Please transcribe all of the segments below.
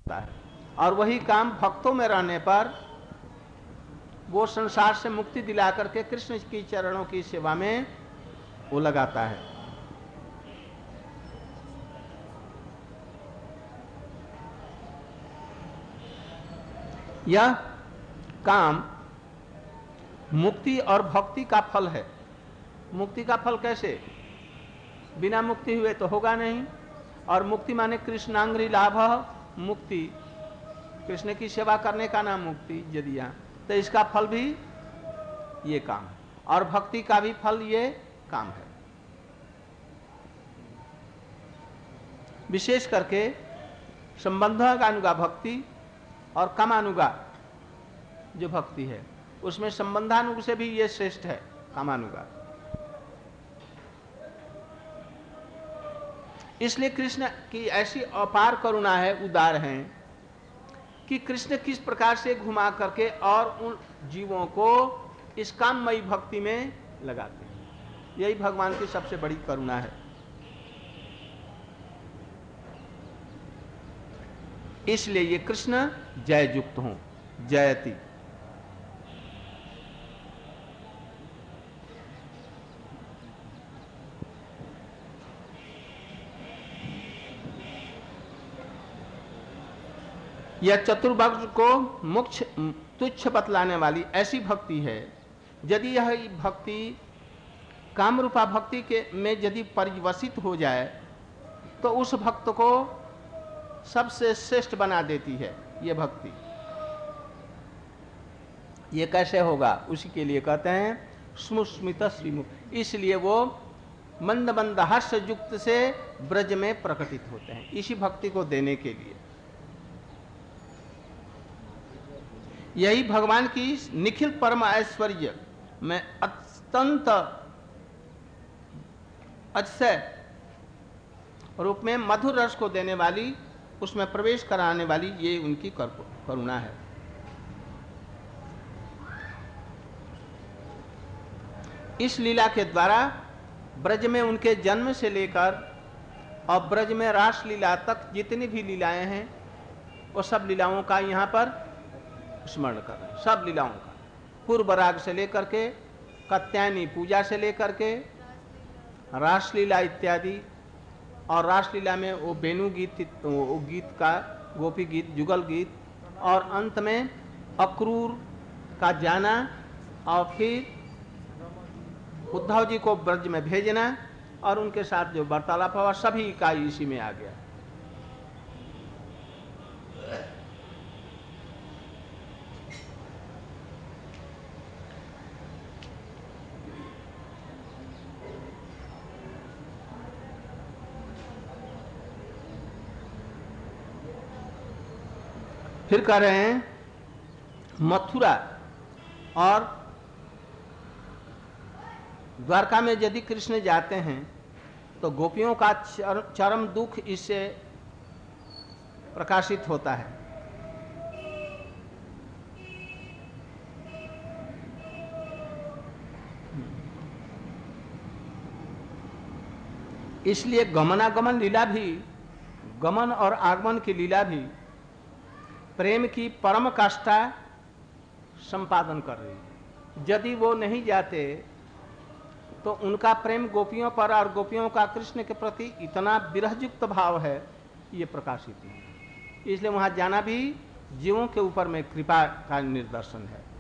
है। और वही काम भक्तों में रहने पर वो संसार से मुक्ति दिला करके कृष्ण की चरणों की सेवा में वो लगाता है। यह काम मुक्ति और भक्ति का फल है। मुक्ति का फल कैसे? बिना मुक्ति हुए तो होगा नहीं। और मुक्ति माने कृष्णांग्री लाभ मुक्ति, कृष्ण की सेवा करने का नाम मुक्ति यदि यहाँ, तो इसका फल भी ये काम है और भक्ति का भी फल ये काम है। विशेष करके संबंधानुगा भक्ति और कामानुगा जो भक्ति है उसमें संबंधानुग से भी ये श्रेष्ठ है कामानुगा। इसलिए कृष्ण की ऐसी अपार करुणा है, उदार हैं कि कृष्ण किस प्रकार से घुमा करके और उन जीवों को इस काममयी भक्ति में लगाते हैं। यही भगवान की सबसे बड़ी करुणा है। इसलिए ये कृष्ण जययुक्त हों, जयति। यह चतुर्भुज को मोक्ष तुच्छ बतलाने वाली ऐसी भक्ति है। यदि यह भक्ति कामरूपा भक्ति के में यदि परिवसित हो जाए तो उस भक्त को सबसे श्रेष्ठ बना देती है ये भक्ति। ये कैसे होगा? उसी के लिए कहते हैं स्मुस्मित श्रीमुख। इसलिए वो मंद मंद हर्ष युक्त से ब्रज में प्रकटित होते हैं इसी भक्ति को देने के लिए। यही भगवान की निखिल परम ऐश्वर्य में अत्यंत अतिशय रूप में मधुर रस को देने वाली, उसमें प्रवेश कराने वाली ये उनकी करुणा है। इस लीला के द्वारा ब्रज में उनके जन्म से लेकर और ब्रज में रास लीला तक जितनी भी लीलाएं हैं वो सब लीलाओं का यहाँ पर स्मरण कर रहे हैं। सब लीलाओं का पूर्व राग से लेकर के कात्यायनी पूजा से लेकर के रासलीला इत्यादि, और रासलीला में वो वेणु गीत, वो गीत का गोपी गीत, जुगल गीत, और अंत में अक्रूर का जाना और फिर उद्धव जी को ब्रज में भेजना और उनके साथ जो वार्तालाप हुआ सभी का इसी में आ गया। फिर कह रहे हैं मथुरा और द्वारका में यदि कृष्ण जाते हैं तो गोपियों का चरम दुख इससे प्रकाशित होता है। इसलिए गमनागमन लीला भी, गमन और आगमन की लीला भी प्रेम की परम काष्ठा संपादन कर रही है। यदि वो नहीं जाते तो उनका प्रेम गोपियों पर और गोपियों का कृष्ण के प्रति इतना विरहयुक्त भाव है ये प्रकाशित है। इसलिए वहां जाना भी जीवों के ऊपर में कृपा का निदर्शन है।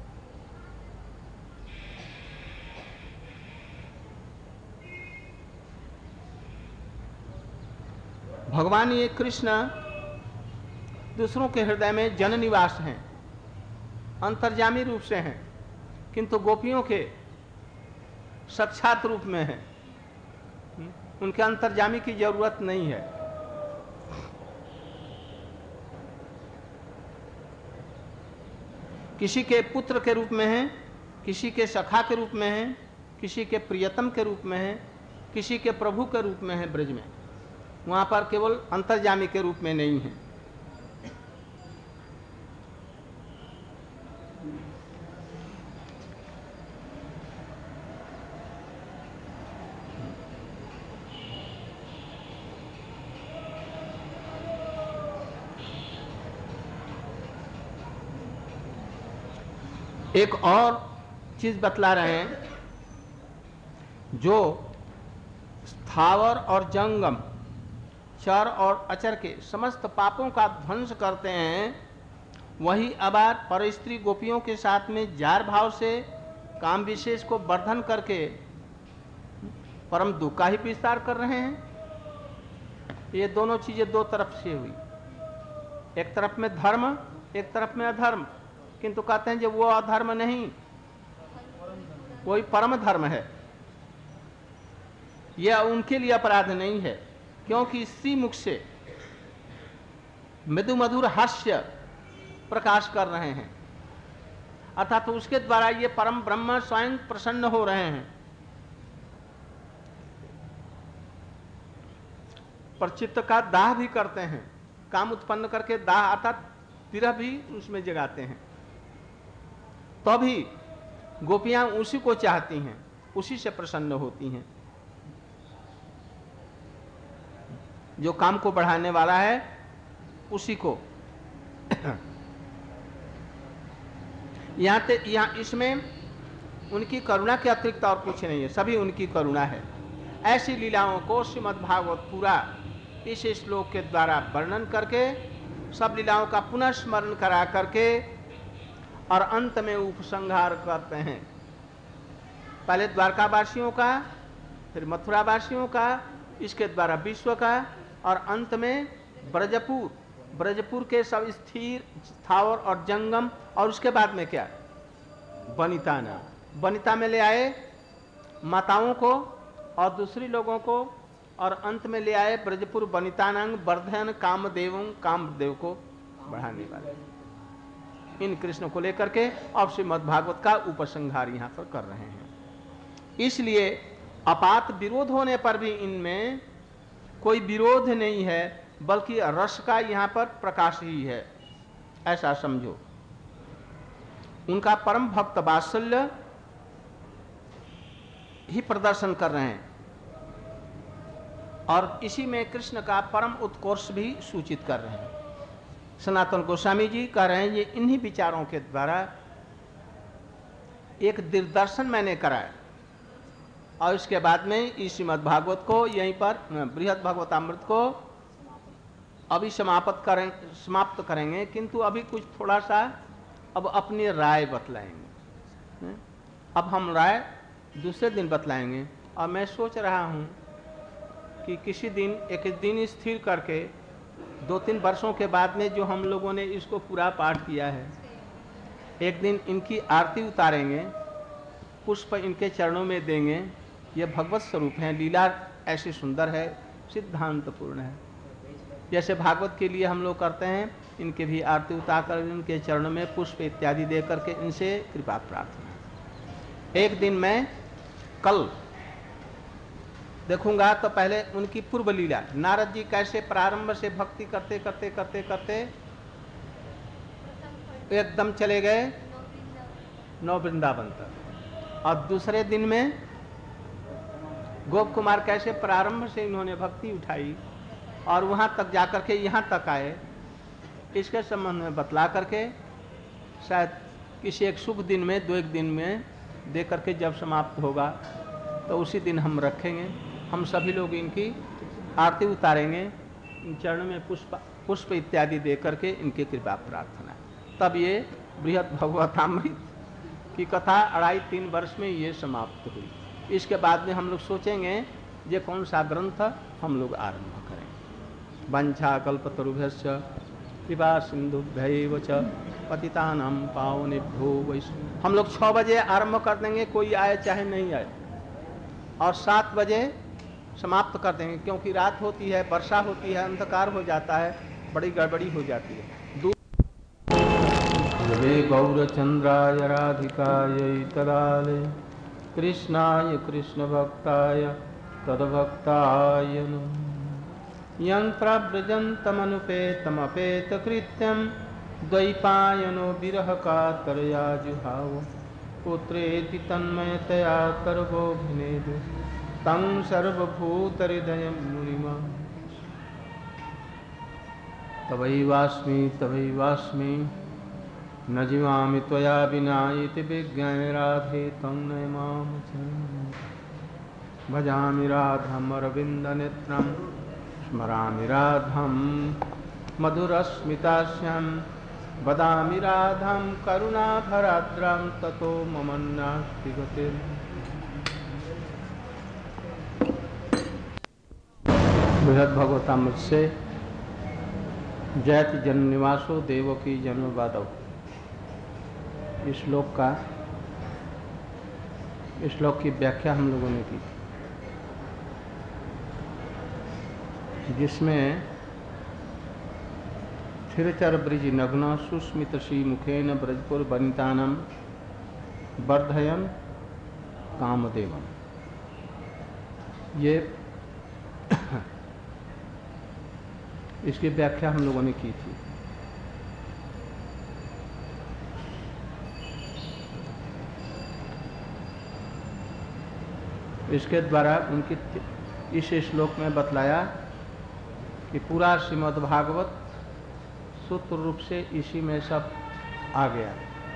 भगवान ये कृष्ण दूसरों के हृदय में जन निवास हैं, अंतर्यामी रूप से हैं, किंतु गोपियों के साक्षात रूप में हैं। उनके अंतर्यामी की जरूरत नहीं है। किसी के पुत्र के रूप में हैं, किसी के सखा के रूप में हैं, किसी के प्रियतम के रूप में हैं, किसी के प्रभु के रूप में है ब्रज में। वहां पर केवल अंतर्यामी के रूप में नहीं है। एक और चीज बतला रहे हैं, जो स्थावर और जंगम, चर और अचर के समस्त पापों का ध्वंस करते हैं, वही अबार पर स्त्री गोपियों के साथ में जार भाव से काम विशेष को वर्धन करके परम दुख का ही विस्तार कर रहे हैं। ये दोनों चीजें दो तरफ से हुई, एक तरफ में धर्म, एक तरफ में अधर्म, किंतु कहते हैं जो वो अधर्म नहीं, वही परम धर्म है। यह उनके लिए अपराध नहीं है, क्योंकि इसी मुख से मृदु मधुर हास्य प्रकाश कर रहे हैं, अर्थात तो उसके द्वारा ये परम ब्रह्म स्वयं प्रसन्न हो रहे हैं। पर चित्त का दाह भी करते हैं, काम उत्पन्न करके दाह अर्थात विरह भी उसमें जगाते हैं। तो भी गोपियां उसी को चाहती हैं, उसी से प्रसन्न होती हैं। जो काम को बढ़ाने वाला है उसी को। यहाँ इसमें उनकी करुणा के अतिरिक्त और कुछ नहीं है, सभी उनकी करुणा है। ऐसी लीलाओं को श्रीमद् भागवत पूरा इस श्लोक के द्वारा वर्णन करके, सब लीलाओं का पुनः स्मरण करा करके और अंत में उपसंहार करते हैं। पहले द्वारकावासियों का, फिर मथुरावासियों का, इसके द्वारा विश्व का, और अंत में ब्रजपुर के सब स्थिर, स्थावर और जंगम, और उसके बाद में क्या, वनिताना, वनिता में ले आए माताओं को और दूसरी लोगों को, और अंत में ले आए ब्रजपुर वनितानंग वर्धन कामदेव को बढ़ाने वाले। इन कृष्ण को लेकर के अब श्रीमद् भागवत का उपसंहार यहाँ पर कर रहे हैं। इसलिए अपात विरोध होने पर भी इनमें कोई विरोध नहीं है, बल्कि रस का यहाँ पर प्रकाश ही है, ऐसा समझो। उनका परम भक्त वात्सल्य ही प्रदर्शन कर रहे हैं, और इसी में कृष्ण का परम उत्कर्ष भी सूचित कर रहे हैं। सनातन गोस्वामी जी कह रहे हैं, ये इन्हीं विचारों के द्वारा एक दिग्दर्शन मैंने कराया, और इसके बाद में इस श्रीमद् भागवत को यहीं पर बृहद भागवतामृत को अभी समाप्त करेंगे, किंतु अभी कुछ थोड़ा सा अब अपनी राय बतलाएंगे। अब हम राय दूसरे दिन बतलाएंगे, और मैं सोच रहा हूँ कि किसी दिन एक दिन स्थिर करके 2-3 वर्षों के बाद में जो हम लोगों ने इसको पूरा पाठ किया है, एक दिन इनकी आरती उतारेंगे, पुष्प इनके चरणों में देंगे। ये भगवत स्वरूप हैं, लीला ऐसी सुंदर है, सिद्धांतपूर्ण है। जैसे भागवत के लिए हम लोग करते हैं, इनके भी आरती उतार कर इनके चरणों में पुष्प इत्यादि दे करके इनसे कृपा प्रार्थना। एक दिन मैं कल देखूंगा तो पहले उनकी पूर्व लीला, नारद जी कैसे प्रारंभ से भक्ति करते करते करते करते एकदम चले गए नौ वृंदावन तक, और दूसरे दिन में गोप कुमार कैसे प्रारंभ से इन्होंने भक्ति उठाई और वहां तक जाकर के यहाँ तक आए, इसके संबंध में बतला करके शायद किसी एक शुभ दिन में 2-1 दिन में दे करके जब समाप्त होगा तो उसी दिन हम रखेंगे। हम सभी लोग इनकी आरती उतारेंगे, इन चरण में पुष्प इत्यादि दे करके इनकी कृपा प्रार्थना। तब ये बृहद भागवतामृत की कथा 2.5-3 वर्ष में ये समाप्त हुई। इसके बाद में हम लोग सोचेंगे ये कौन सा ग्रंथ हम लोग आरंभ करें। वंशा कल्पतरुभ्यश्च कृपा सिंधुभ्यैव च पतितानां पावनेभ्यो वैष्णवेभ्यो। हम लोग 6 बजे आरंभ कर देंगे, कोई आए चाहे नहीं आए, और 7 बजे समाप्त कर देंगे, क्योंकि रात होती है, वर्षा होती है, अंधकार हो जाता है, बड़ी गड़बड़ी हो जाती है। वे गौरचंद्राय राधिकायै तदाले कृष्णाय कृष्ण भक्ताय तद्भक्ताय नमः। यं प्रव्रजन्तमनुपेतमपेत कृत्यं द्वैपायनो विरह कातरया जुहाव। पुत्रेति तन्मयतया कर्वोऽभिनेदु तं सर्वभूतहृदयं मुनिमा। तवैवास्मि न जीवामि त्वया विना इति विज्ञाय राधे तं नमाम भजामि राधम् अरविन्दनेत्रं स्मरामि राधं मधुरस्मितास्यां वदामि राधं करुणाभराद्रं ततो मम नास्ति गतिर्। बृहद भगवतामृत से जयति जन्म निवासो देवकी जन्म बादव, इस श्लोक की व्याख्या हम लोगों ने की थी, जिसमें थिरचर ब्रिज नग्न सुस्मित श्री मुखेन ब्रजपुर वनितानम वर्धयन कामदेवम, ये इसकी व्याख्या हम लोगों ने की थी। इसके द्वारा उनकी इस श्लोक में बतलाया कि पूरा श्रीमद् भागवत सूत्र रूप से इसी में सब आ गया।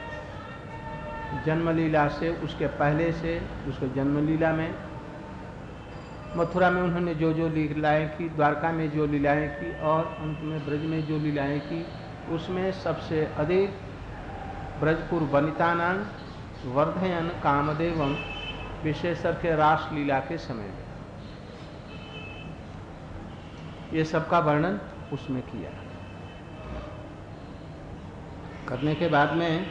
जन्म लीला से उसके पहले से, उसके जन्म लीला में, मथुरा में उन्होंने जो जो लीलाएं की, द्वारका में जो लीलाएं की और अंत में ब्रज में जो लीलाएं की, उसमें सबसे अधिक ब्रजपुर वनितानां वर्धयन कामदेवम, विशेषकर के रास लीला के समय में ये सबका वर्णन उसमें किया। करने के बाद में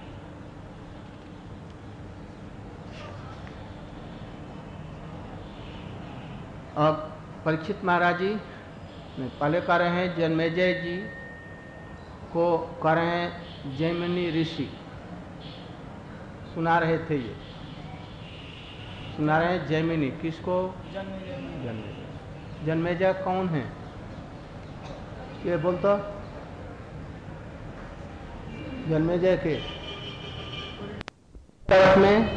अब परीक्षित महाराज जी पहले कह रहे हैं जन्मेजय जी को, कह रहे हैं जैमिनी ऋषि सुना रहे थे, ये सुना रहे हैं जैमिनी किसको? जन्मेजय। जन्मेजय कौन है ये बोलता? जन्मेजय के तरफ में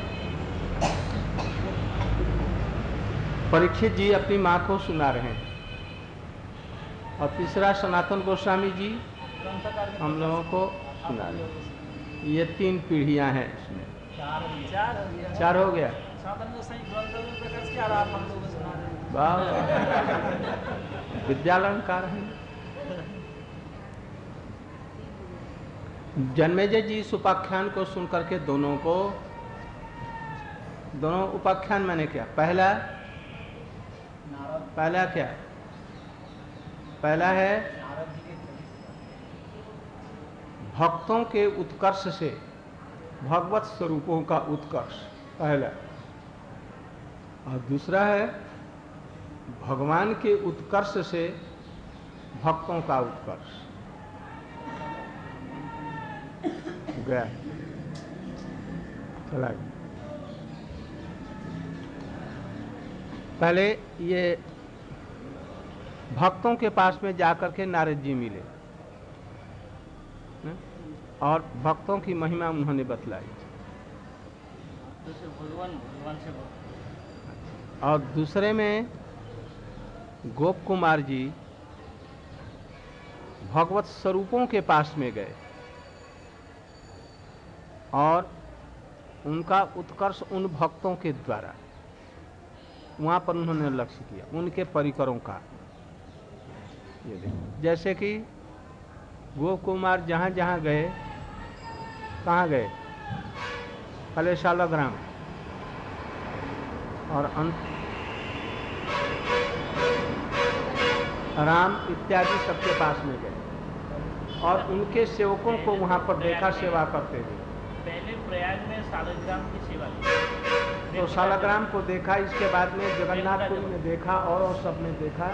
परीक्षित जी अपनी माँ को सुना रहे हैं, और तीसरा सनातन गोस्वामी जी हम लोगों को सुना रहे हैं। ये 3 पीढ़ियां हैं इसमें। 4 हो गया। वाह, विद्यालंकार है। जन्मेजय जी इस उपाख्यान को सुनकर के दोनों उपाख्यान मैंने क्या, पहला क्या? पहला है भक्तों के उत्कर्ष से भगवत स्वरूपों का उत्कर्ष, पहला। और दूसरा है भगवान के उत्कर्ष से भक्तों का उत्कर्ष। गया, चला गया। पहले ये भक्तों के पास में जाकर के नारद जी मिले और भक्तों की महिमा उन्होंने बतलाई। और दूसरे में गोप कुमार जी भगवत स्वरूपों के पास में गए और उनका उत्कर्ष उन भक्तों के द्वारा वहां पर उन्होंने लक्ष्य किया, उनके परिकरों का। ये देखो, जैसे कि गोप कुमार जहां जहां गए, कहाँ गए? पहले शालग्राम और अंत राम इत्यादि सबके पास में गए और उनके सेवकों को वहां पर देखा सेवा करते हुए। पहले प्रयाग में शालग्राम की सेवा की, तो शालग्राम को देखा, इसके बाद में जगन्नाथपुरी में देखा और सब में देखा।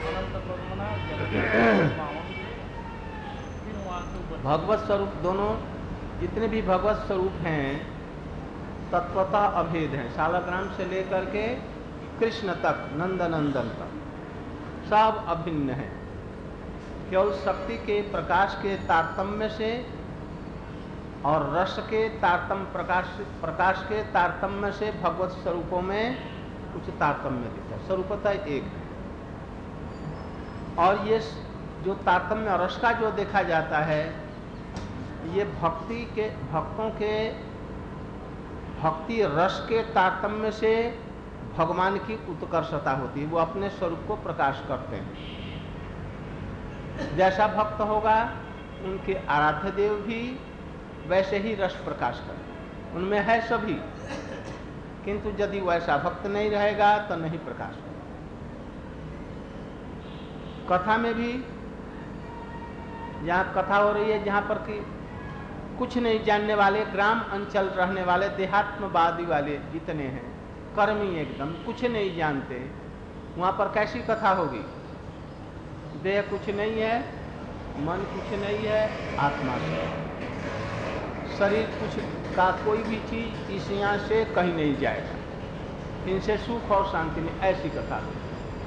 भगवत स्वरूप दोनों जितने भी भगवत स्वरूप हैं तत्वतः अभेद हैं। शालग्राम से लेकर के कृष्ण तक, नंदनंदन तक सब अभिन्न है। केवल शक्ति के प्रकाश के तारतम्य से और रस के तारतम्य प्रकाश के तारतम्य से भगवत स्वरूपों में कुछ तारतम्य दिखता है, स्वरूपतः एक है। और ये जो तारतम्य रस का जो देखा जाता है ये भक्तों के भक्ति रस के तारतम्य से भगवान की उत्कर्षता होती है, वो अपने स्वरूप को प्रकाश करते हैं। जैसा भक्त होगा उनके आराध्य देव भी वैसे ही रस प्रकाश करें, उनमें है सभी, किंतु यदि वैसा भक्त नहीं रहेगा तो नहीं प्रकाश होगा। कथा में भी जहाँ कथा हो रही है, जहाँ पर कि कुछ नहीं जानने वाले ग्राम अंचल रहने वाले देहात्मवादी वाले जितने हैं, कर्मी एकदम कुछ नहीं जानते, वहाँ पर कैसी कथा होगी? देह कुछ नहीं है, मन कुछ नहीं है, आत्मा से शरीर कुछ का कोई भी चीज इस यहाँ से कहीं नहीं जाएगा, इनसे सुख और शांति नहीं, ऐसी कथा होगी।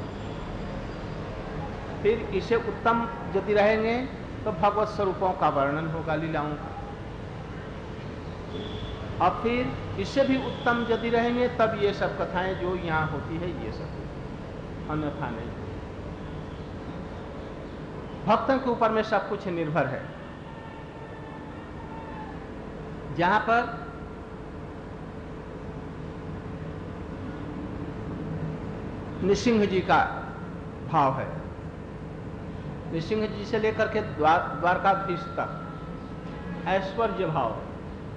फिर इसे उत्तम यदि रहेंगे तो भगवत स्वरूपों का वर्णन होगा, लीलाओं का। और फिर इससे भी उत्तम यदि रहेंगे तब ये सब कथाएं जो यहाँ होती है ये सब, अन्यथा नहीं। भक्तों के ऊपर में सब कुछ निर्भर है। जहां पर नृसिंह जी का भाव है, नृसिंह जी से लेकर के द्वारकाधीश तक ऐश्वर्य भाव है,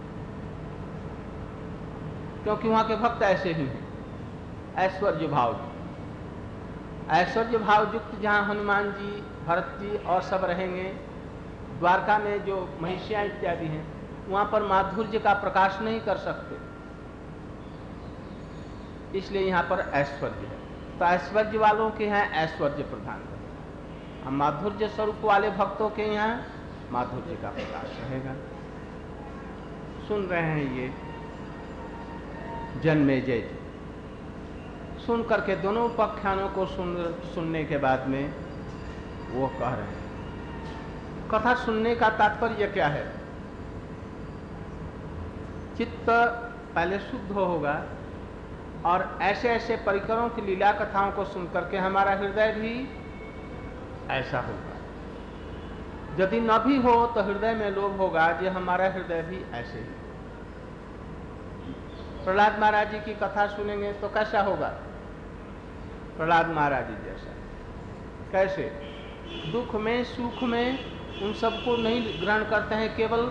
क्योंकि वहां के भक्त ऐसे ही हैं, ऐश्वर्य भाव। ऐश्वर्य भाव युक्त जहां हनुमान जी, भरत जी और सब रहेंगे, द्वारका में जो महिषियां इत्यादि हैं, वहां पर माधुर्य का प्रकाश नहीं कर सकते, इसलिए यहाँ पर ऐश्वर्य है। तो ऐश्वर्य वालों के यहाँ ऐश्वर्य प्रधान है, माधुर्य स्वरूप वाले भक्तों के यहाँ माधुर्य का प्रकाश रहेगा। सुन रहे हैं ये जन्मेजय जी, सुन करके दोनों उपाख्यानों को सुनने के बाद में वो कह रहे हैं, कथा सुनने का तात्पर्य क्या है? चित्त पहले शुद्ध होगा और ऐसे ऐसे परिकरों की लीला कथाओं को सुन करके हमारा हृदय भी ऐसा होगा। यदि न भी हो तो हृदय में लोभ होगा, जो हमारा हृदय भी ऐसे ही। प्रहलाद महाराज जी की कथा सुनेंगे तो कैसा होगा? प्रहलाद महाराज जी जैसा। कैसे? दुख में सुख में उन सबको नहीं ग्रहण करते हैं, केवल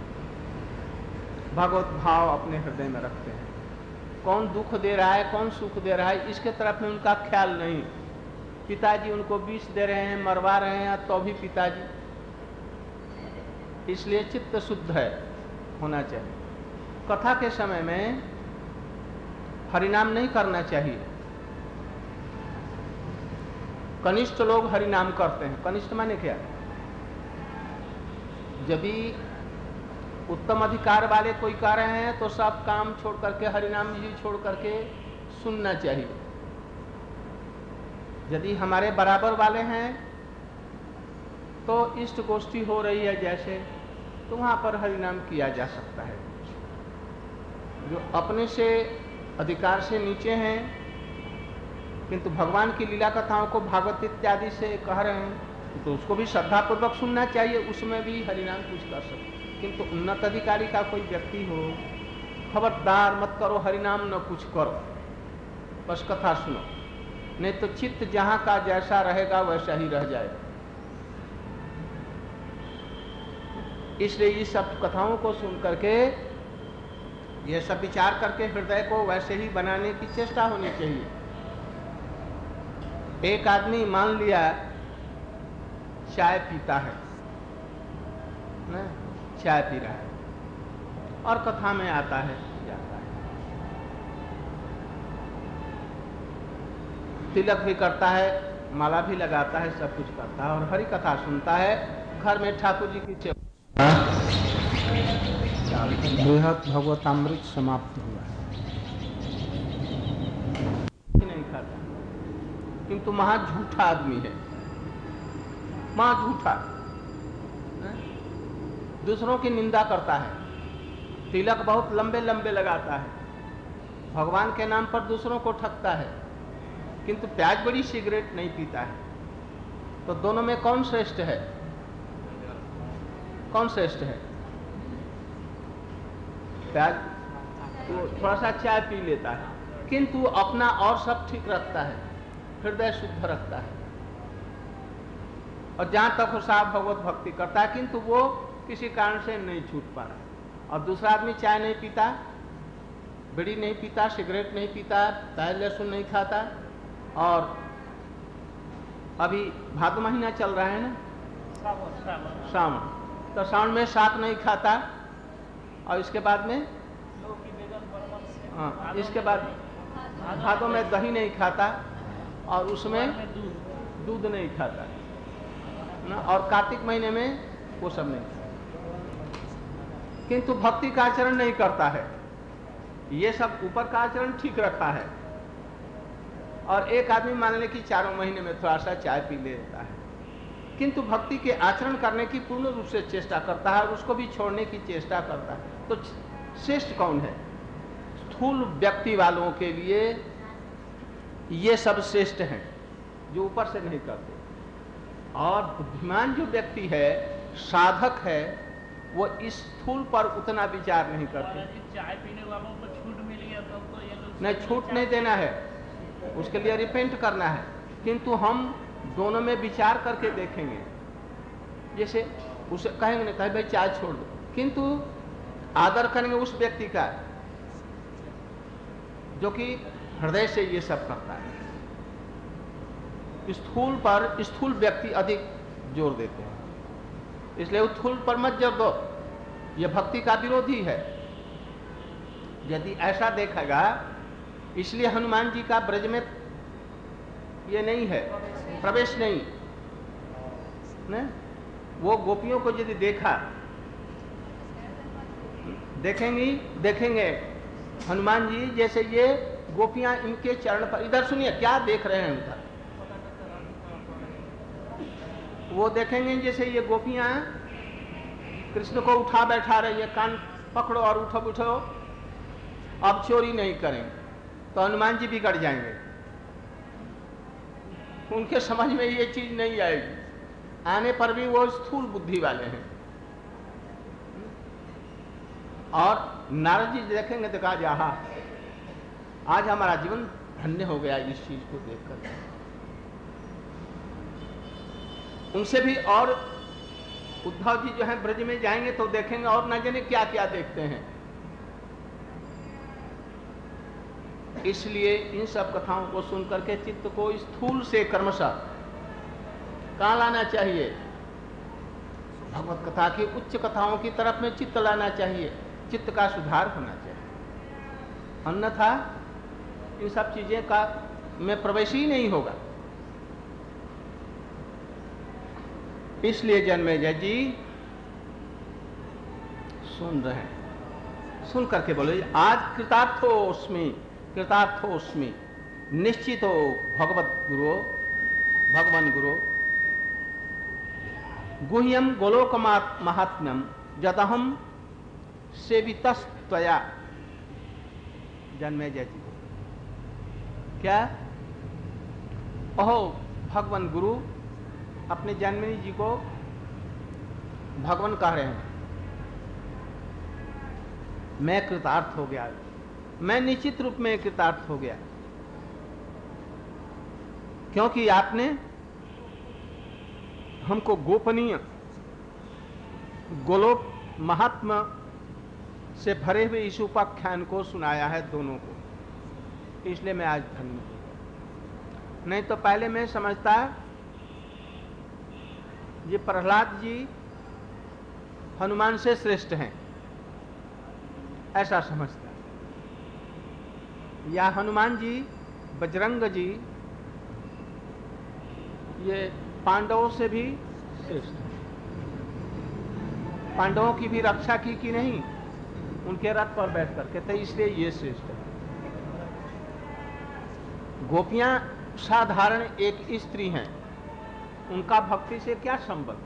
भगवत भाव अपने हृदय में रखते हैं। कौन दुख दे रहा है, कौन सुख दे रहा है, इसके तरफ में उनका ख्याल नहीं। पिताजी उनको विष दे रहे हैं, मरवा रहे हैं, तो भी पिताजी, इसलिए चित्त शुद्ध है होना चाहिए। कथा के समय में हरिनाम नहीं करना चाहिए। कनिष्ठ लोग हरिनाम करते हैं। कनिष्ठ माने क्या? जब भी उत्तम अधिकार वाले कोई कर रहे हैं तो सब काम छोड़ करके, हरिनाम जी छोड़ करके सुनना चाहिए। यदि हमारे बराबर वाले हैं तो इष्ट गोष्ठी हो रही है जैसे, तो वहां पर हरिनाम किया जा सकता है। जो अपने से अधिकार से नीचे हैं किंतु भगवान की लीला कथाओं को भागवत इत्यादि से कह रहे हैं, तो उसको भी श्रद्धापूर्वक सुनना चाहिए, उसमें भी हरिनाम कुछ कर सकते। किंतु उन्नत अधिकारी का कोई व्यक्ति हो, खबरदार मत करो हरिनाम, न कुछ करो, बस कथा सुनो, नहीं तो चित्त जहां का जैसा रहेगा वैसा ही रह जाएगा। इसलिए ये सब कथाओं को सुन करके, ये सब विचार करके हृदय को वैसे ही बनाने की चेष्टा होनी चाहिए। एक आदमी मान लिया चाय पीता है ना, चाय पी रहा है और कथा में आता है, जाता है, तिलक भी करता है, माला भी लगाता है, सब कुछ करता है और हरि कथा सुनता है। घर में ठाकुर जी की सेवा, बृहद भगवतामृत समाप्त हुआ है, नहीं खाता, किंतु महा झूठा आदमी है, महा झूठा, दूसरों की निंदा करता है, तिलक बहुत लंबे लंबे लगाता है, भगवान के नाम पर दूसरों को ठगता है, किंतु प्याज बड़ी सिगरेट नहीं पीता है। तो दोनों में कौन श्रेष्ठ है? कौन श्रेष्ठ है? प्याज वो थोड़ा सा चाय पी लेता है, किंतु अपना और सब ठीक रखता है, हृदय शुद्ध रखता है, और जहां तक वो साफ भगवत भक्ति करता है, किंतु वो किसी कारण से नहीं छूट पा रहा। और दूसरा आदमी चाय नहीं पीता, बीड़ी नहीं पीता, सिगरेट नहीं पीता, प्याज लहसुन नहीं खाता, और अभी भादो महीना चल रहा है ना, सावन, तो सावन में शाक नहीं खाता, और इसके बाद में हाँ, इसके बाद भादों में दही नहीं खाता, और उसमें दूध नहीं खाता ना, और कार्तिक महीने में वो सब नहीं खाता, किंतु भक्ति का आचरण नहीं करता है। ये सब ऊपर का आचरण ठीक रखा है। और एक आदमी मान ले कि चारों महीने में थोड़ा सा चाय पी लेता है, किंतु भक्ति के आचरण करने की पूर्ण रूप से चेष्टा करता है, और उसको भी छोड़ने की चेष्टा करता है। तो श्रेष्ठ कौन है? स्थूल व्यक्ति वालों के लिए ये सब श्रेष्ठ हैं, जो ऊपर से नहीं करते। और बुद्धिमान जो व्यक्ति है, साधक है, वो इस स्थूल पर उतना विचार नहीं करते। चाय पीने वालों को छूट मिल गया तब तो ये लोग नहीं, छूट नहीं देना है, उसके लिए रिपेंट करना है, किंतु हम दोनों में विचार करके देखेंगे। जैसे उसे कहेंगे नहीं, कहे भाई चाय छोड़ दो, किंतु आदर करेंगे उस व्यक्ति का जो कि हृदय से ये सब करता है। स्थूल पर स्थूल व्यक्ति अधिक जोर देते हैं, इसलिए स्थूल पर मत जोर दो, यह भक्ति का विरोधी है। यदि ऐसा देखेगा, इसलिए हनुमान जी का ब्रज में ये नहीं है, प्रवेश नहीं ने? वो गोपियों को यदि देखेंगे हनुमान जी, जैसे ये गोपियां इनके चरण पर, इधर सुनिए क्या देख रहे हैं उधर, वो देखेंगे जैसे ये गोपियां कृष्ण को उठा बैठा रही है, कान पकड़ो और उठो उठो, अब चोरी नहीं करेंगे, तो हनुमान जी बिगड़ जाएंगे। उनके समझ में ये चीज नहीं आएगी, आने पर भी वो स्थूल बुद्धि वाले हैं। और नारद जी देखेंगे तो कहा जा, आज हमारा जीवन धन्य हो गया इस चीज को देखकर। उनसे भी और उद्धव जी जो है ब्रज में जाएंगे तो देखेंगे और न जाने क्या क्या देखते हैं। इसलिए इन सब कथाओं को सुनकर के चित्त को स्थूल से क्रमशः कहाँ लाना चाहिए? भगवत कथा की उच्च कथाओं की तरफ में चित्त लाना चाहिए, चित्त का सुधार होना चाहिए, अन्यथा इन सब चीजें का में प्रवेश ही नहीं होगा। इसलिए जन्मेजय जी सुन रहे हैं, सुन करके बोले आज कृतार्थोस्मि निश्चितो भगवान गुरु गुह्यम गोलोक महात्म्यम जदहम सेवितस्त्वया। जन्मेजय जी क्या? ओहो भगवान गुरु अपने जन्मेजय जी को भगवान कह रहे हैं, मैं कृतार्थ हो गया, मैं निश्चित रूप में कृतार्थ हो गया, क्योंकि आपने हमको गोपनीय गोलोक महात्मा से भरे हुए इस उपाख्यान को सुनाया है दोनों को, इसलिए मैं आज धन्य हूं। नहीं तो पहले मैं समझता ये प्रहलाद जी हनुमान से श्रेष्ठ हैं, ऐसा समझता, या हनुमान जी बजरंग जी ये पांडवों से भी श्रेष्ठ हैं। पांडवों की भी रक्षा की कि नहीं उनके रथ पर बैठ करके, तो इसलिए ये श्रेष्ठ है। गोपियां साधारण एक स्त्री हैं, उनका भक्ति से क्या संबंध?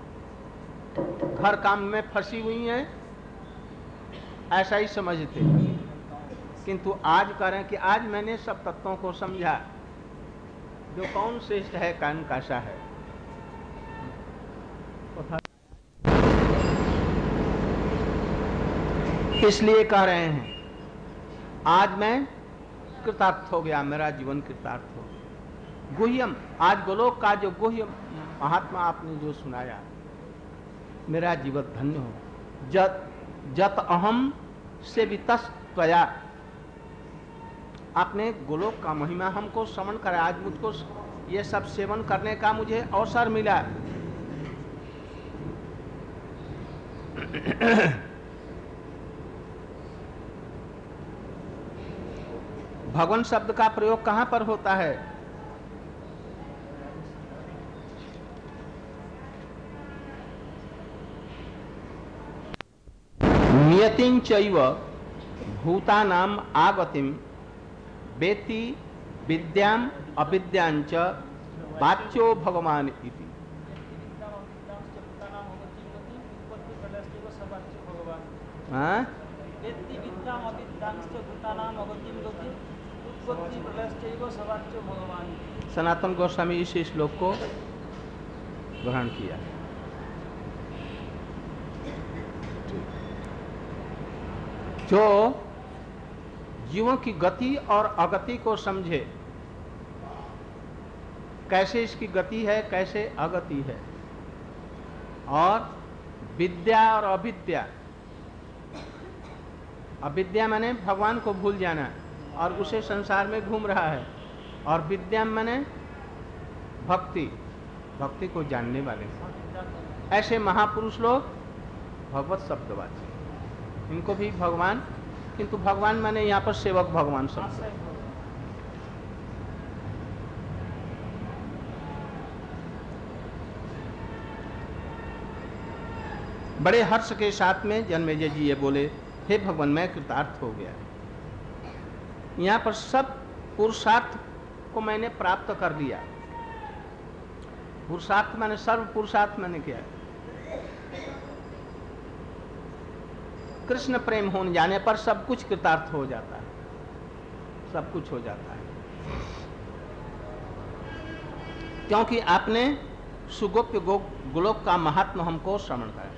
घर काम में फंसी हुई हैं, ऐसा ही समझते, किंतु आज करें कि आज मैंने सब तत्वों को समझा, जो कौन श्रेष्ठ है कौन कैसा है। इसलिए कह रहे हैं आज मैं कृतार्थ हो गया, मेरा जीवन कृतार्थ हो गया। गुह्यम, आज गोलोक का जो गुह्य महात्मा आपने जो सुनाया, मेरा जीवन धन्य हो। जत अहम से वितस त्वया, आपने गोलोक का महिमा हमको श्रवण करा, आज मुझको ये सब सेवन करने का मुझे अवसर मिला। भगवान शब्द का प्रयोग कहां पर होता है? नियतिं चैव भूतानाम आगतिम वेति विद्याम अविद्यांच वाच्यो भगवान इति। हाँ? सनातन गोस्वामी इस श्लोक को ग्रहण किया। जो जीवों की गति और अगति को समझे, कैसे इसकी गति है, कैसे अगति है, और विद्या और अविद्या, अविद्या माने भगवान को भूल जाना और उसे संसार में घूम रहा है, और विद्या माने भक्ति, भक्ति को जानने वाले। ऐसे महापुरुष लोग भगवत शब्दवाची, इनको भी भगवान, किंतु भगवान माने यहाँ पर सेवक भगवान शब्द। बड़े हर्ष के साथ में जन्मेजय जी ये बोले, हे भगवान मैं कृतार्थ हो गया। यहाँ पर सब पुरुषार्थ को मैंने प्राप्त कर लिया। पुरुषार्थ मैंने सर्व पुरुषार्थ मैंने किया। कृष्ण प्रेम होने जाने पर सब कुछ कृतार्थ हो जाता है, सब कुछ हो जाता है, क्योंकि आपने सुगोप्य गोलोक का महात्मा हमको श्रवण कराया।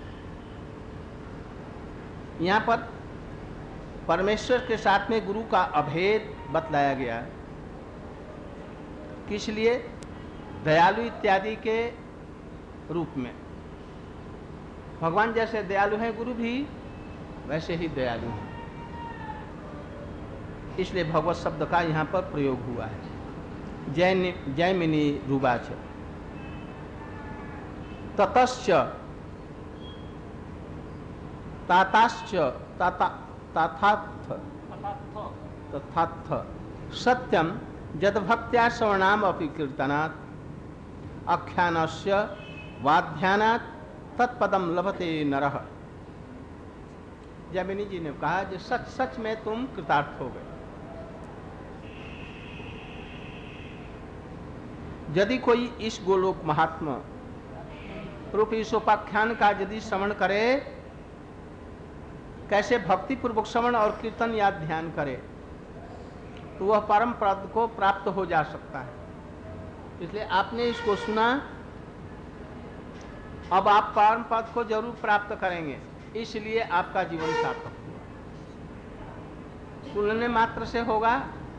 यहाँ पर परमेश्वर के साथ में गुरु का अभेद बतलाया गया है। किस लिए? दयालु इत्यादि के रूप में। भगवान जैसे दयालु हैं, गुरु भी वैसे ही दयालु हैं। इसलिए भगवत शब्द का यहाँ पर प्रयोग हुआ है। जैमिनी रुवाच ततश्च ताताश्च तथाथ सत्यम यद्भक्त्या श्रवणाम अपि कीर्तनात् आख्यानस्य वाध्यानात् तत्पदम लभते नरः। जैमिनी जी ने कहा कि सच सच में तुम कृतार्थ हो गए। यदि कोई इस गोलोक महात्मा रूप इस उपाख्यान का यदि श्रवण करे, कैसे भक्ति पूर्वक श्रवण और कीर्तन या ध्यान करे, तो वह परम पद को प्राप्त हो जा सकता है। इसलिए आपने इसको सुना, अब आप परम पद को जरूर प्राप्त करेंगे, इसलिए आपका जीवन सार्थक हुआ। सुनने मात्र से होगा,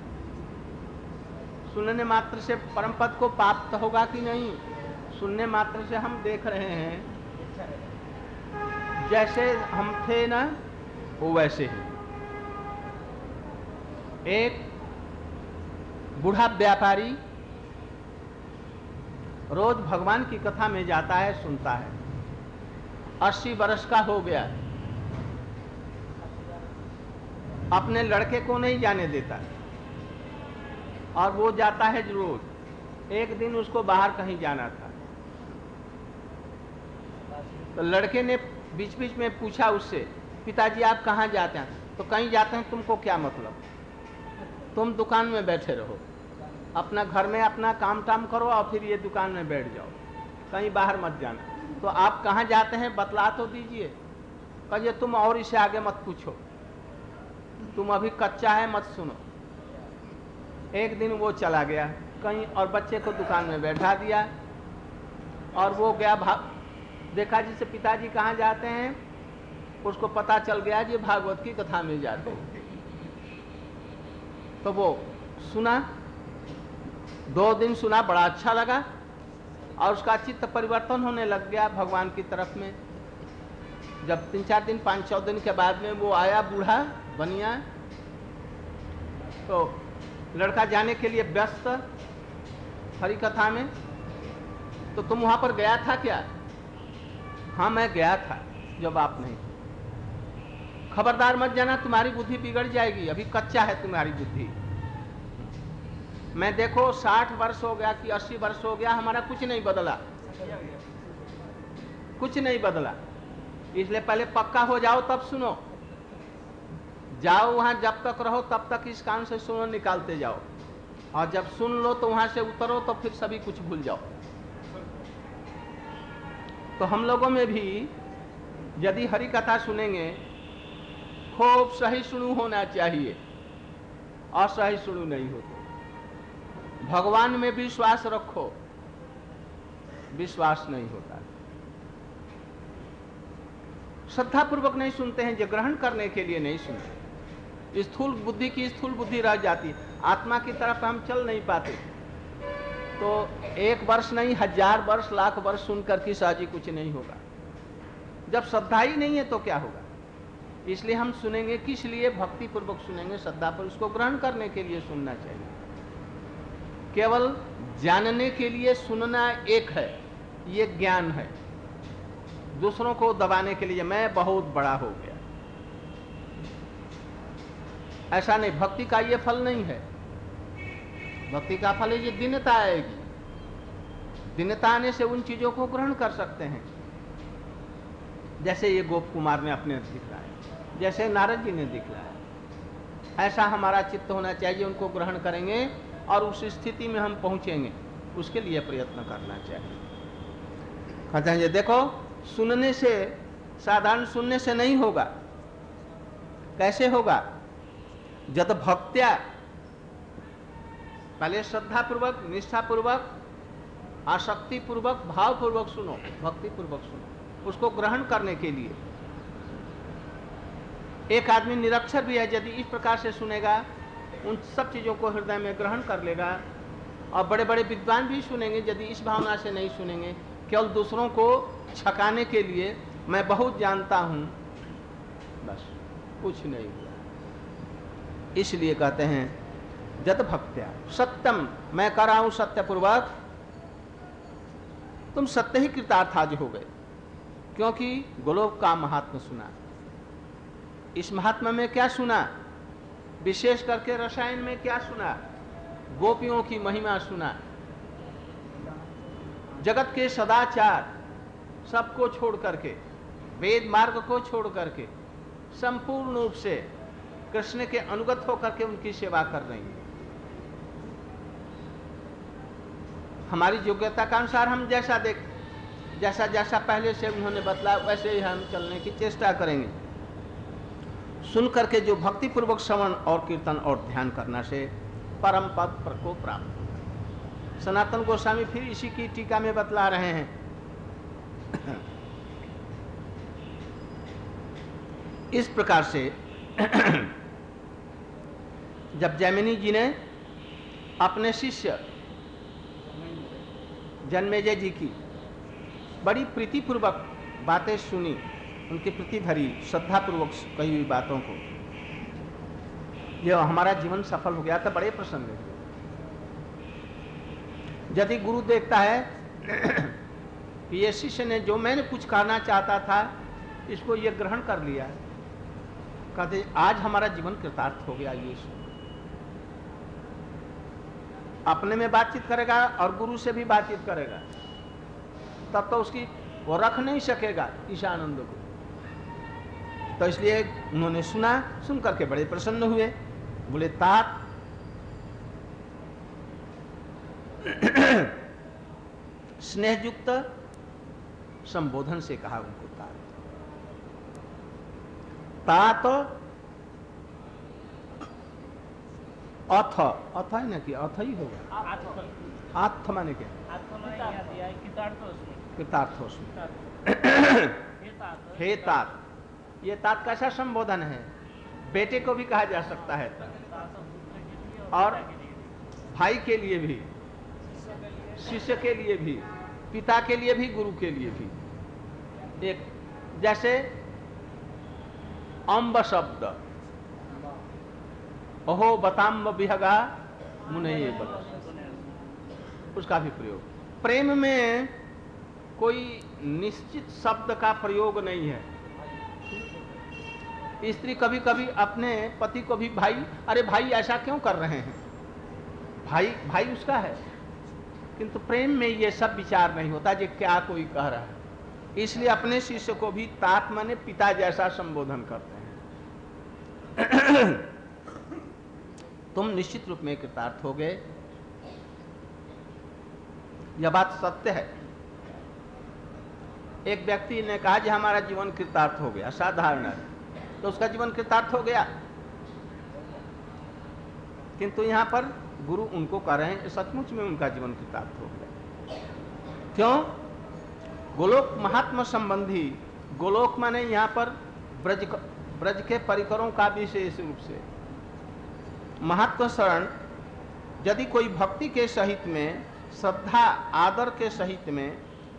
सुनने मात्र से परम पद को प्राप्त होगा कि नहीं? सुनने मात्र से हम देख रहे हैं, जैसे हम थे ना वो वैसे ही। एक बूढ़ा व्यापारी रोज भगवान की कथा में जाता है, सुनता है, 80 वर्ष का हो गया, अपने लड़के को नहीं जाने देता और वो जाता है रोज। एक दिन उसको बाहर कहीं जाना था, तो लड़के ने बीच बीच में पूछा उससे, पिताजी आप कहाँ जाते हैं? तो कहीं जाते हैं, तुमको क्या मतलब, तुम दुकान में बैठे रहो, अपना घर में अपना काम टाम करो और फिर ये दुकान में बैठ जाओ, कहीं बाहर मत जाना। तो आप कहाँ जाते हैं बतला तो दीजिए। कहिए तुम और इसे आगे मत पूछो, तुम अभी कच्चा है, मत सुनो। एक दिन वो चला गया कहीं और बच्चे को दुकान में बैठा दिया, और वो गया देखा जिसे पिताजी कहाँ जाते हैं, उसको पता चल गया ये भागवत की कथा में जाते हैं। तो वो सुना, 2 दिन सुना, बड़ा अच्छा लगा और उसका चित्त परिवर्तन होने लग गया भगवान की तरफ में। जब 3-4 दिन 5-6 दिन के बाद में वो आया बूढ़ा बनिया, तो लड़का जाने के लिए व्यस्त हरि कथा में। तो तुम वहां पर गया था क्या? हाँ मैं गया था, जब आप नहीं। खबरदार मत जाना, तुम्हारी बुद्धि बिगड़ जाएगी, अभी कच्चा है तुम्हारी बुद्धि। मैं देखो 60 वर्ष हो गया कि 80 वर्ष हो गया, हमारा कुछ नहीं बदला, कुछ नहीं बदला। इसलिए पहले पक्का हो जाओ तब सुनो। जाओ वहां, जब तक रहो तब तक इस कान से सुनो, निकालते जाओ, और जब सुन लो तो वहां से उतरो तो फिर सभी कुछ भूल जाओ। तो हम लोगों में भी यदि हरि कथा सुनेंगे, खूब सहिष्णु होना चाहिए, असहिष्णु नहीं होते। भगवान में विश्वास रखो, विश्वास नहीं होता। श्रद्धा पूर्वक नहीं सुनते हैं, जो ग्रहण करने के लिए नहीं सुनते। स्थूल बुद्धि की स्थूल बुद्धि रह जाती है, आत्मा की तरफ हम चल नहीं पाते। तो 1 वर्ष नहीं, 1000 वर्ष, लाख वर्ष सुनकर की साजी कुछ नहीं होगा। जब श्रद्धा ही नहीं है तो क्या होगा? इसलिए हम सुनेंगे किस लिए? भक्ति पूर्वक सुनेंगे, श्रद्धा पर, उसको ग्रहण करने के लिए सुनना चाहिए। केवल जानने के लिए सुनना एक है, ये ज्ञान है। दूसरों को दबाने के लिए मैं बहुत बड़ा हो गया, ऐसा नहीं। भक्ति का ये फल नहीं है। भक्ति का फल है ये दीनता आएगी। दीनता आने से उन चीजों को ग्रहण कर सकते हैं, जैसे ये गोप कुमार ने अपने दिखलाया, जैसे नारद जी ने दिखलाया। ऐसा हमारा चित्त होना चाहिए, उनको ग्रहण करेंगे और उस स्थिति में हम पहुंचेंगे, उसके लिए प्रयत्न करना चाहिए। कहते हैं ये देखो, सुनने से, साधारण सुनने से नहीं होगा। कैसे होगा? जद भक्त्या, पहले श्रद्धा पूर्वक, निष्ठा पूर्वक, आसक्ति पूर्वक, भाव पूर्वक सुनो, भक्ति पूर्वक सुनो, उसको ग्रहण करने के लिए। एक आदमी निरक्षर भी है, यदि इस प्रकार से सुनेगा, उन सब चीजों को हृदय में ग्रहण कर लेगा। और बड़े बड़े विद्वान भी सुनेंगे, यदि इस भावना से नहीं सुनेंगे, केवल दूसरों को छकाने के लिए, मैं बहुत जानता हूं, बस कुछ नहीं हुआ। इसलिए कहते हैं जत भक्त्या सत्यम, मैं कर रहा हूं सत्य पूर्वक, तुम सत्य ही कृतार्थ आज हो गए। क्योंकि गोलोक का महात्मा सुना। इस महात्मा में क्या सुना? विशेष करके रसायन में क्या सुना? गोपियों की महिमा सुना। जगत के सदाचार सबको छोड़ करके, वेद मार्ग को छोड़ करके, संपूर्ण रूप से कृष्ण के अनुगत होकर के उनकी सेवा कर रही हैं। हमारी योग्यता के अनुसार हम जैसा जैसा पहले से उन्होंने बतलाया, वैसे ही हम चलने की चेष्टा करेंगे। सुन करके जो भक्ति पूर्वक श्रवण और कीर्तन और ध्यान करना से परम पद को प्राप्त होगा। सनातन गोस्वामी फिर इसी की टीका में बतला रहे हैं। इस प्रकार से जब जैमिनी जी ने अपने शिष्य जन्मेजय जी की बड़ी प्रीतिपूर्वक बातें सुनी, उनकी प्रीति भरी श्रद्धा पूर्वक कही हुई बातों को, जो हमारा जीवन सफल हो गया था, बड़े प्रसन्न हुए। यदि गुरु देखता है कि ये शिष्य ने जो मैंने कुछ करना चाहता था, इसको ये ग्रहण कर लिया, कहते आज हमारा जीवन कृतार्थ हो गया। ये अपने में बातचीत करेगा और गुरु से भी बातचीत करेगा, तब तो उसकी वो रख नहीं सकेगा इस आनंद को। तो इसलिए उन्होंने सुना, सुन करके बड़े प्रसन्न हुए। बोले तात स्नेहयुक्त संबोधन से कहा उनको, तात अथ है ना, कि अथ ही होगा। आत्थ माने क्या? कृतार्थोस्मि। हे तात, ये तात कैसा संबोधन है? बेटे को भी कहा जा सकता है और भाई के लिए भी, शिष्य के लिए भी, पिता के लिए भी, गुरु के लिए भी। एक जैसे अम्ब शब्द, अहो बताम्ब विहगा मुने बलस, उसका भी प्रयोग। प्रेम में कोई निश्चित शब्द का प्रयोग नहीं है। स्त्री कभी कभी अपने पति को भी भाई, अरे भाई ऐसा क्यों कर रहे हैं, भाई भाई उसका है, किंतु प्रेम में ये सब विचार नहीं होता जो क्या कोई कह रहा है। इसलिए अपने शिष्य को भी तात माने पिता जैसा संबोधन करते हैं। तुम निश्चित रूप में कृतार्थ हो गए, यह बात सत्य है। एक व्यक्ति ने कहा कि हमारा जीवन कृतार्थ हो गया, साधारण है, तो उसका जीवन कृतार्थ हो गया। किंतु यहां पर गुरु उनको कह रहे हैं सचमुच में उनका जीवन कृतार्थ हो गया। क्यों? गोलोक महात्मा संबंधी, गोलोक माने यहां पर ब्रज के परिकरों का विशेष रूप से महात्मा शरण, यदि कोई भक्ति के सहित में, श्रद्धा आदर के सहित में,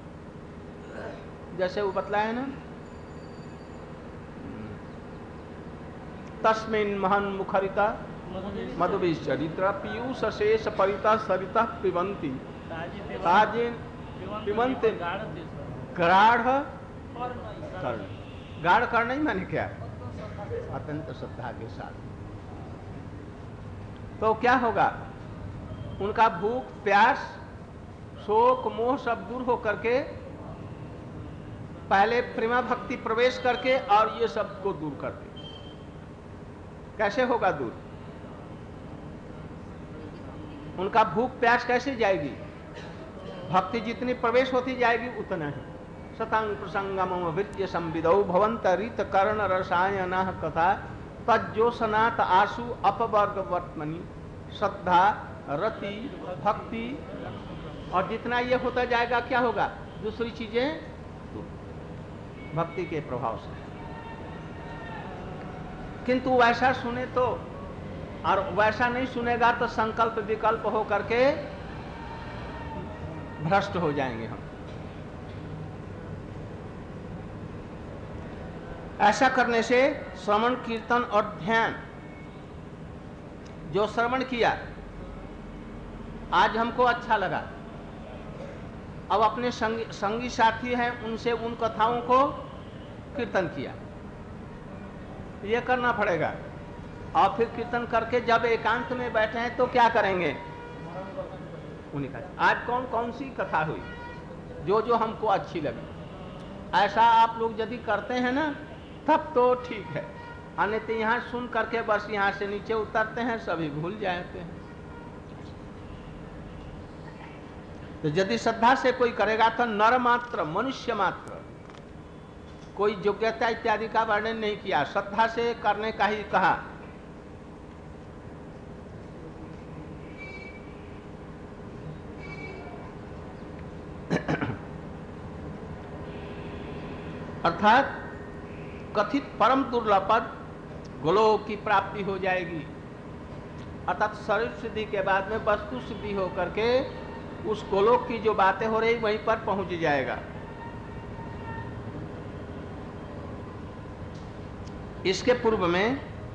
जैसे वो बतलाया ना, तस्मिन् महन मुखरिता मधुभिश्चरित्र पीयूष शेष परिता सरिता पिबंती ताजिन पिबंते गाढ़ कर्ण। गाढ़ कर्ण नहीं माने क्या? अत्यंत श्रद्धा के साथ। तो क्या होगा? उनका भूख प्यास शोक मोह सब दूर हो करके, पहले प्रेमा भक्ति प्रवेश करके और ये सब को दूर कर दे। कैसे होगा दूर? उनका भूख प्यास कैसे जाएगी? भक्ति जितनी प्रवेश होती जाएगी उतना ही। सतांग प्रसंगम विद्य संविदौ भवंत रीत कर्ण रसायन कथा तज्जोसनाथ आशु अपवर्ग वर्तमनी श्रद्धा रति भक्ति, और जितना ये होता जाएगा क्या होगा? दूसरी चीजें भक्ति के प्रभाव से। किंतु वैसा सुने तो, और वैसा नहीं सुनेगा तो संकल्प विकल्प हो करके भ्रष्ट हो जाएंगे हम। ऐसा करने से श्रवण कीर्तन और ध्यान, जो श्रवण किया आज हमको अच्छा लगा, अब अपने संगी साथी हैं उनसे उन कथाओं को कीर्तन किया, ये करना पड़ेगा। और फिर कीर्तन करके जब एकांत में बैठे हैं तो क्या करेंगे? उन्हीं का आज कौन कौन सी कथा हुई जो जो हमको अच्छी लगी, ऐसा आप लोग यदि करते हैं ना तब तो ठीक है। अन्य तो यहाँ सुन करके बस यहाँ से नीचे उतरते हैं, सभी भूल जाते हैं। तो यदि श्रद्धा से कोई करेगा तो नर मात्र, मनुष्य मात्र, कोई योग्यता इत्यादि का वर्णन नहीं किया, श्रद्धा से करने का ही कहा। अर्थात कथित परम दुर्लभ पद गोलोक की प्राप्ति हो जाएगी। अर्थात शरीर सिद्धि के बाद में वस्तु सिद्धि हो करके उस गोलोक की जो बातें हो रही वहीं पर पहुंच जाएगा। इसके पूर्व में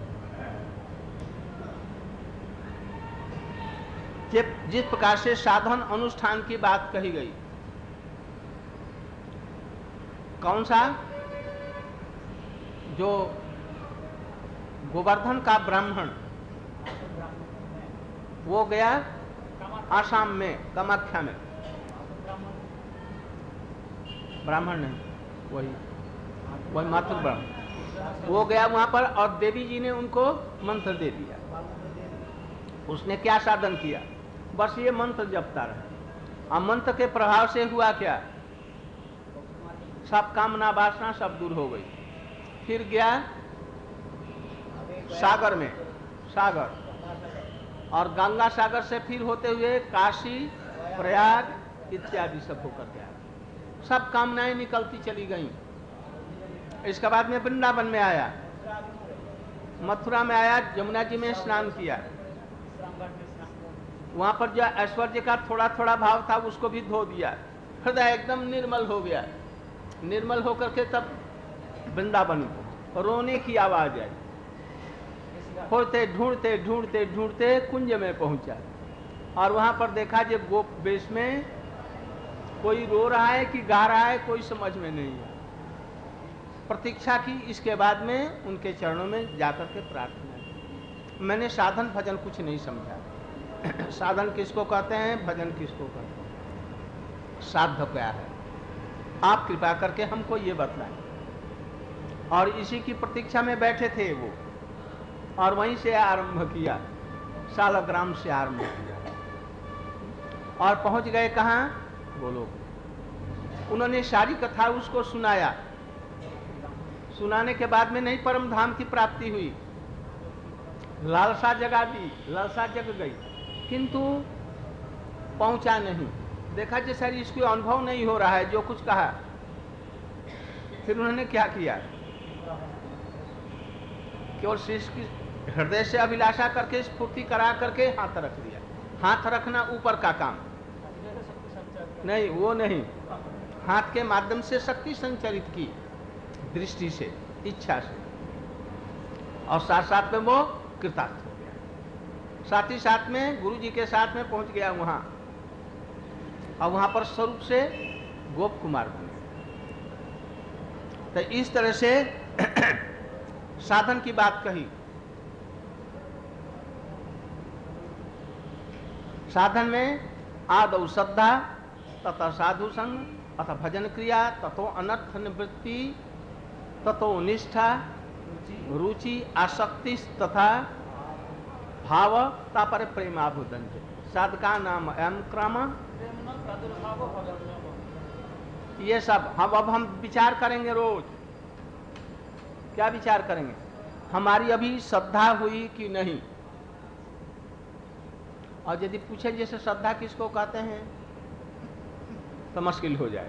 जिस प्रकार से साधन अनुष्ठान की बात कही गई, कौन सा? जो गोवर्धन का ब्राह्मण वो गया आसाम में, कामाख्या में, ब्राह्मण नहीं, वही मातृ ब्राह्मण, वो गया वहां पर और देवी जी ने उनको मंत्र दे दिया। उसने क्या साधन किया? बस ये मंत्र जपता रहा, और मंत्र के प्रभाव से हुआ क्या? सब कामना वासना सब दूर हो गई। फिर गया सागर में, सागर, और गंगा सागर से फिर होते हुए काशी प्रयाग इत्यादि सब होकर गया। सब कामनाएं निकलती चली गईं। इसके बाद में वृंदावन में आया, मथुरा में आया, यमुना जी में स्नान किया। वहां पर जो ऐश्वर्य का थोड़ा थोड़ा भाव था उसको भी धो दिया, हृदय एकदम निर्मल हो गया। निर्मल होकर के तब वृंदावन को रोने की आवाज आई, खोजते ढूंढते ढूंढते ढूंढते कुंज में पहुंचा और वहां पर देखा जब गोप वेश में कोई रो रहा है कि गा रहा है कोई समझ में नहीं है। प्रतीक्षा की, इसके बाद में उनके चरणों में जाकर के प्रार्थना की। मैंने साधन भजन कुछ नहीं समझा। साधन किसको कहते हैं, भजन किसको कहते हैं, साध्य क्या है, आप कृपा करके हमको ये बतलाएं। और इसी की प्रतीक्षा में बैठे थे वो, और वहीं से आरंभ किया, सालग्राम से आरंभ किया और पहुंच गए कहाँ, गोलोक। उन्होंने सारी कथा उसको सुनाया। सुनाने के बाद में नहीं परम धाम की प्राप्ति हुई, लालसा जगा दी, लालसा जग गई, किंतु पहुंचा नहीं। देखा जैसा इसको अनुभव नहीं हो रहा है जो कुछ कहा। फिर उन्होंने क्या किया, केवल शिष्य की हृदय से अभिलाषा करके स्फूर्ति करा करके हाथ रख दिया। हाथ रखना ऊपर का काम नहीं, वो नहीं, हाथ के माध्यम से शक्ति संचरित की, दृष्टि से, इच्छा से, और साथ साथ में वो कृतार्थ हो गया। साथ ही साथ में गुरु जी के साथ में पहुंच गया वहां, और वहां पर स्वरूप से गोप कुमार बने। तो इस तरह से साधन की बात कही। साधन में आदौ श्रद्धा, तथा साधु संग अथ भजन क्रिया, तथो अनर्थ निवृत्ति, तथो निष्ठा, रुचि, आसक्ति तथा भाव, तापर प्रेमाभुदन। साधका नाम एम क्रम, ये सब अब हम विचार करेंगे। रोज क्या विचार करेंगे, हमारी अभी श्रद्धा हुई कि नहीं। और यदि पूछे जैसे श्रद्धा किसको कहते हैं तो मुश्किल हो जाए।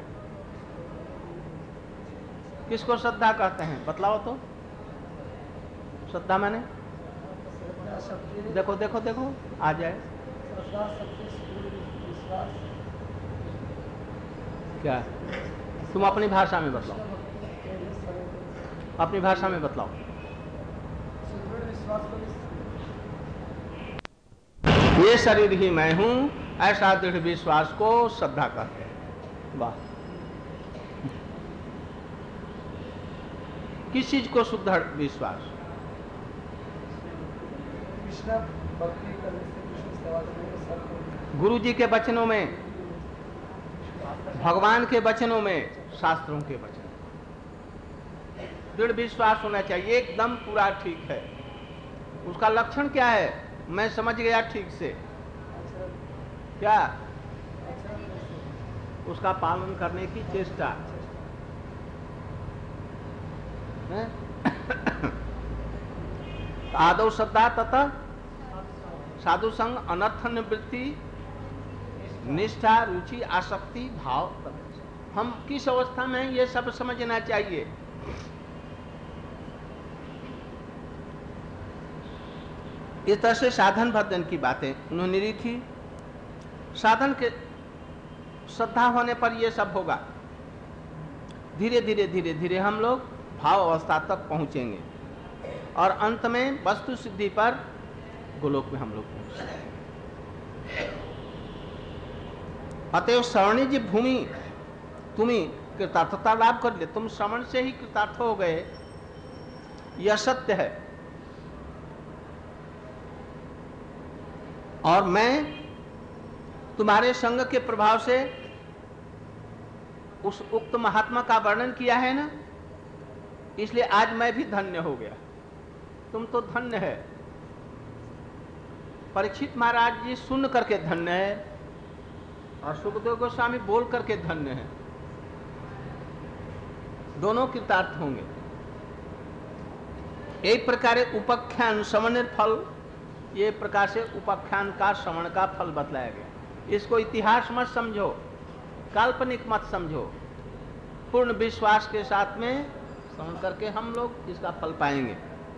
किसको श्रद्धा कहते हैं बतलाओ तो। श्रद्धा माने देखो देखो देखो आ जाए क्या, तुम अपनी भाषा में बतलाओ, अपनी भाषा में बतलाओ। ये शरीर ही मैं हूं, ऐसा दृढ़ विश्वास को श्रद्धा कहते हैं। वाह, किस चीज को शुद्ध विश्वास? गुरु जी के वचनों में, भगवान के वचनों में, शास्त्रों के वचन, दृढ़ विश्वास होना चाहिए, एकदम पूरा ठीक है। उसका लक्षण क्या है, मैं समझ गया ठीक से, क्या उसका पालन करने की चेष्टा है। आदौ श्रद्धा तथा साधु संग, अनर्थ निवृत्ति, निष्ठा, रुचि, आसक्ति, भाव। हम किस अवस्था में हैं ये सब समझना चाहिए। इस तरह से साधन भजन की बातें उन्होंने लिखी। साधन के श्रद्धा होने पर ये सब होगा। धीरे धीरे धीरे धीरे हम लोग भाव अवस्था तक पहुंचेंगे और अंत में वस्तु सिद्धि पर गोलोक में हम लोग पहुंचेंगे। अतएव श्रवणी भूमि, तुम्ही कृतार्थता लाभ कर ले, तुम श्रवण से ही कृतार्थ हो गए, यह सत्य है। और मैं तुम्हारे संग के प्रभाव से उस उक्त महात्मा का वर्णन किया है ना, इसलिए आज मैं भी धन्य हो गया। तुम तो धन्य है। परीक्षित महाराज जी सुन करके धन्य है और सुखदेव गोस्वामी बोल करके धन्य है। दोनों कृतार्थ होंगे। एक प्रकार उपाख्यान श्रवण फल, ये प्रकार से उपाख्यान का श्रवण का फल बतलाया गया। इसको इतिहास मत समझो, काल्पनिक मत समझो, पूर्ण विश्वास के साथ में श्रवण करके हम लोग इसका फल पाएंगे।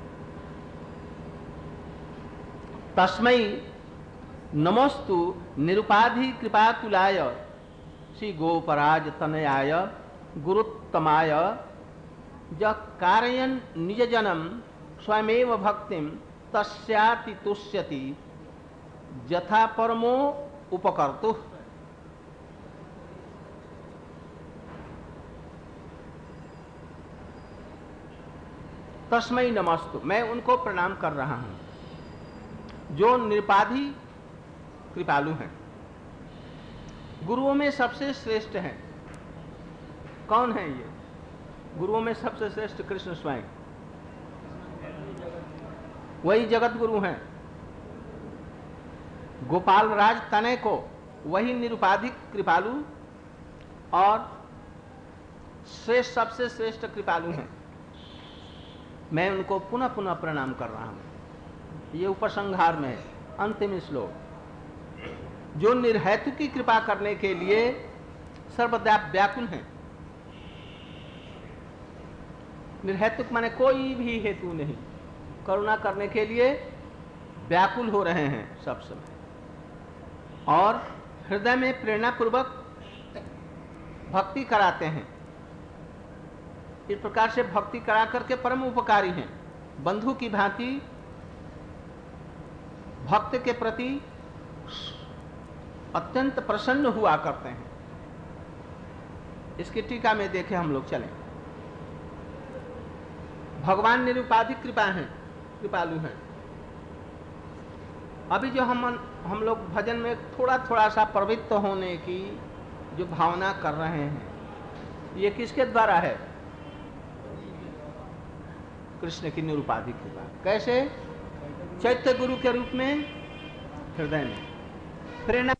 तस्मै नमोस्तु निरुपाधि कृपाकुलाय श्री गोपराज तनयाय गुरुत्तमाय ज कारयन् निज जनम स्वयमेव भक्तिम तस्याति तुष्यति यथा परमो उपकर्तु। तस्मै नमस्तु, मैं उनको प्रणाम कर रहा हूं जो निरुपाधि कृपालु हैं। गुरुओं में सबसे श्रेष्ठ हैं। कौन है ये? गुरुओं में सबसे श्रेष्ठ कृष्ण स्वयं, वही जगत गुरु हैं। गोपाल राज तनय को वही निरुपाधिक कृपालु और श्रेष्ठ सबसे श्रेष्ठ कृपालु हैं। मैं उनको पुनः पुनः प्रणाम कर रहा हूं। ये उपसंहार में अंतिम श्लोक, जो निर्हेतु की कृपा करने के लिए सर्वदा व्याकुल हैं। निर्हेतुक माने कोई भी हेतु नहीं, करुणा करने के लिए व्याकुल हो रहे हैं सब समय, और हृदय में प्रेरणा पूर्वक भक्ति कराते हैं। इस प्रकार से भक्ति करा करके परम उपकारी हैं। बंधु की भांति भक्त के प्रति अत्यंत प्रसन्न हुआ करते हैं। इसकी टीका में देखें हम लोग चलें। भगवान निरुपाधिक कृपा हैं, कृपालु हैं। अभी जो हम लोग भजन में थोड़ा थोड़ा सा प्रवृत्त होने की जो भावना कर रहे हैं, ये किसके द्वारा है? कृष्ण की निरुपाधिक कृपा। कैसे? चैत्य गुरु के रूप में हृदय में प्रेरणा